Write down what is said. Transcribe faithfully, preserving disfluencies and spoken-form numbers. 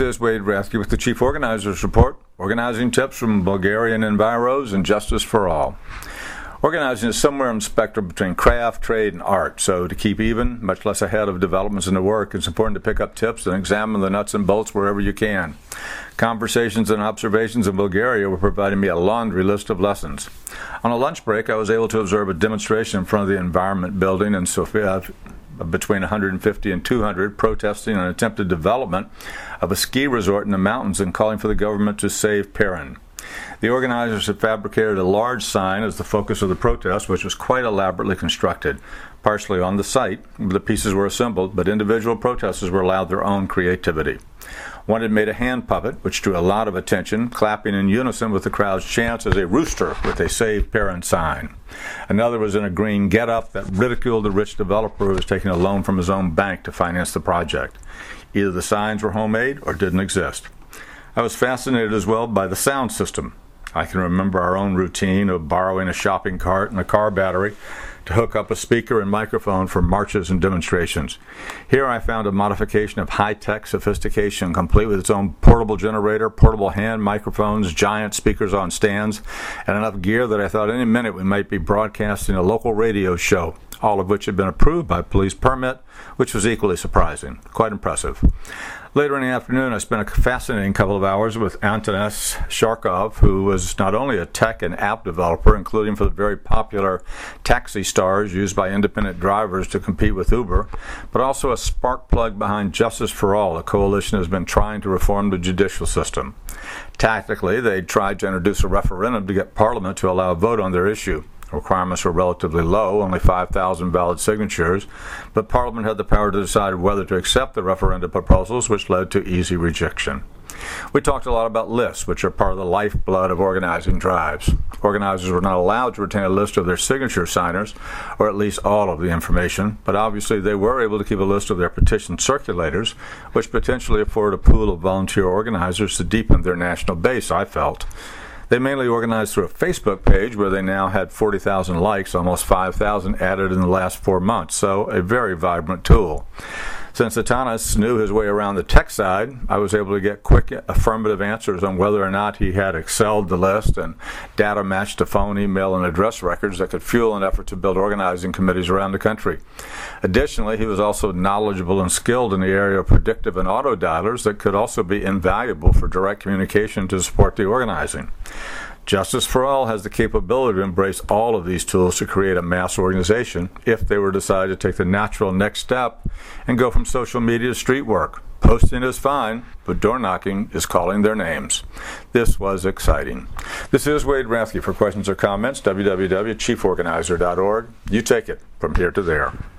is Wade Rathke with the Chief Organizers Report, organizing tips from Bulgarian enviros and Justice for All. Organizing is somewhere in the spectrum between craft, trade, and art, so to keep even, much less ahead of developments in the work, it's important to pick up tips and examine the nuts and bolts wherever you can. Conversations and observations in Bulgaria were providing me a laundry list of lessons. On a lunch break, I was able to observe a demonstration in front of the Environment Building in Sofia, between one hundred fifty and two hundred, protesting an attempted development of a ski resort in the mountains and calling for the government to save Pirin. The organizers had fabricated a large sign as the focus of the protest, which was quite elaborately constructed. Partially on the site, the pieces were assembled, but individual protesters were allowed their own creativity. One had made a hand puppet, which drew a lot of attention, clapping in unison with the crowd's chants as a rooster with a Save Pirin sign. Another was in a green get-up that ridiculed the rich developer who was taking a loan from his own bank to finance the project. Either the signs were homemade or didn't exist. I was fascinated as well by the sound system. I can remember our own routine of borrowing a shopping cart and a car battery to hook up a speaker and microphone for marches and demonstrations. Here I found a modification of high-tech sophistication, complete with its own portable generator, portable hand microphones, giant speakers on stands, and enough gear that I thought any minute we might be broadcasting a local radio show, all of which had been approved by police permit, which was equally surprising. Quite impressive. Later in the afternoon, I spent a fascinating couple of hours with Antanas Sharkov, who was not only a tech and app developer, including for the very popular taxi stars used by independent drivers to compete with Uber, but also a spark plug behind Justice for All, a coalition that has been trying to reform the judicial system. Tactically, they tried to introduce a referendum to get Parliament to allow a vote on their issue. Requirements were relatively low, only five thousand valid signatures, but Parliament had the power to decide whether to accept the referendum proposals, which led to easy rejection. We talked a lot about lists, which are part of the lifeblood of organizing drives. Organizers were not allowed to retain a list of their signature signers, or at least all of the information, but obviously they were able to keep a list of their petition circulators, which potentially afforded a pool of volunteer organizers to deepen their national base, I felt. They mainly organized through a Facebook page where they now had forty thousand likes, almost five thousand added in the last four months, so a very vibrant tool. Since Atanas knew his way around the tech side, I was able to get quick affirmative answers on whether or not he had excelled the list and data matched to phone, email, and address records that could fuel an effort to build organizing committees around the country. Additionally, he was also knowledgeable and skilled in the area of predictive and auto dialers that could also be invaluable for direct communication to support the organizing. Justice for All has the capability to embrace all of these tools to create a mass organization if they were decided to take the natural next step and go from social media to street work. Posting is fine, but door knocking is calling their names. This was exciting. This is Wade Rathke. For questions or comments, w w w dot chief organizer dot org. You take it from here to there.